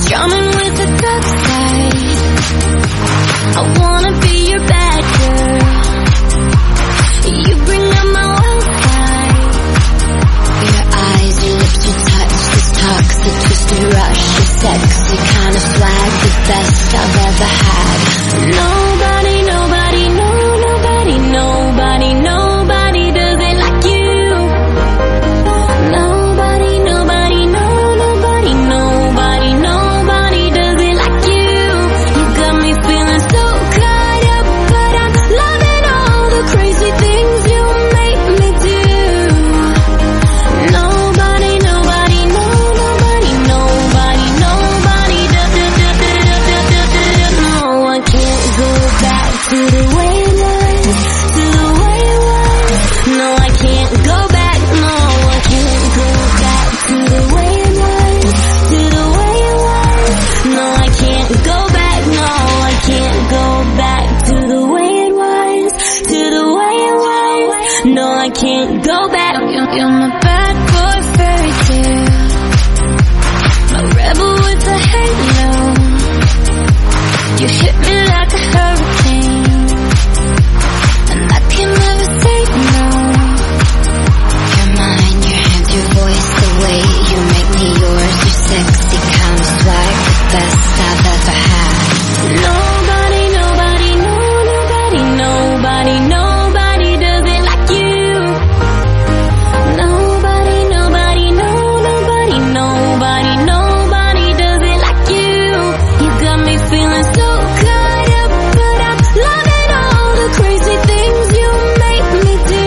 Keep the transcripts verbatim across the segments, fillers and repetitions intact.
Drumming with the dark side. I wanna be your bad girl. You bring up my wild side. Your eyes, your lips, your touch, this toxic, twisted rush, your sexy kind of swag, the best I've ever had. Nobody, nobody, no, nobody, nobody, nobody does it like you. Nobody, nobody, no, nobody, nobody, nobody does it like you. You got me feeling so caught up, but I'm loving all the crazy things you make me do. Nobody, nobody, no, nobody, nobody, nobody does it. No, I can't go back to the way it was, to the way it was. No, I can't go back, no, I can't go back to the way it was, to the way it was. No, I can't go back, no, I can't go back to the way it was, to the way it was. No, I can't go back. You're, you're my bad boy fairy tale, my rebel with a halo. You hit me like a hurricane, and I can never say no. Your mind, your hands, your voice, the way you make me yours, your sexy kind of swag, the best I've ever had. Nobody, nobody, no, nobody, nobody, nobody does it like you. Nobody, nobody, no, nobody, nobody, nobody does it like you. You got me feeling so caught up, but I'm loving all the crazy things you make me do.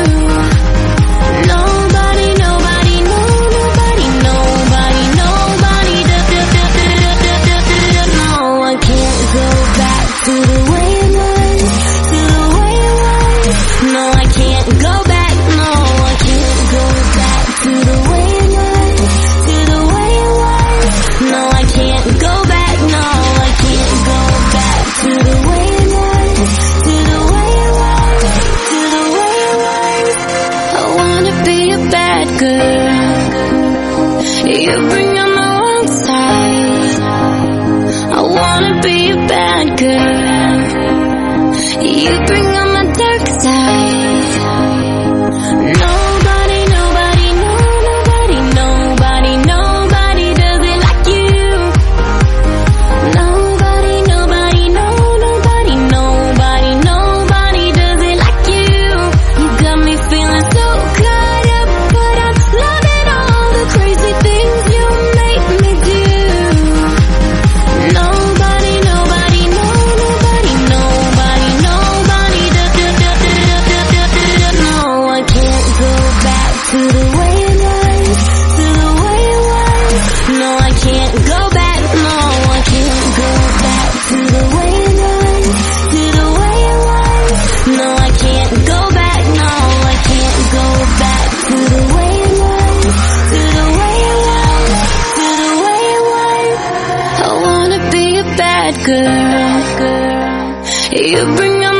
Nobody, nobody, no, nobody, nobody, nobody does it. No, I can't go back to the way it was, to the way it was. No, I can't go back, no, I can't go back to the way it was, to the way it was. No, I can't go back, no, I can't go back to the way it was, to the way it was, to the way it was. I wanna be a bad girl. You bring on my wild side. I wanna be a bad girl. You bring on my dark side. Nobody, nobody, no, nobody, nobody, nobody does it like you. Nobody, nobody, no, nobody, nobody, nobody does it like you. You got me feeling so caught up, but I'm loving all the crazy things you make me do. Nobody, nobody, no, nobody, nobody, nobody does it. No, I can't go back to the way it was, to the way it was. No, I can't go back, no, I can't go back to the way it was, to the way it was. No, I can't go back, no, I can't go back to the way it was, to the way it was, to the way it was. I wanna be a bad girl. You bring on